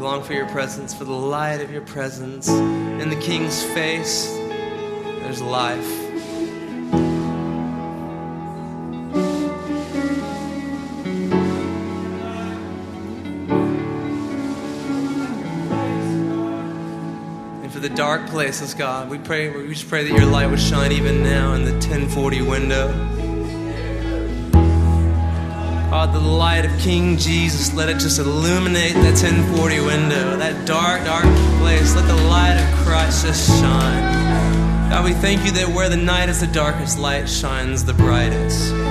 long for your presence, for the light of your presence. In the King's face, there's life. And for the dark places, God, we just pray that your light would shine even now in the 1040 window. God, the light of King Jesus, let it just illuminate that 1040 window, that dark, dark place. Let the light of Christ just shine. God, we thank you that where the night is the darkest, light shines the brightest.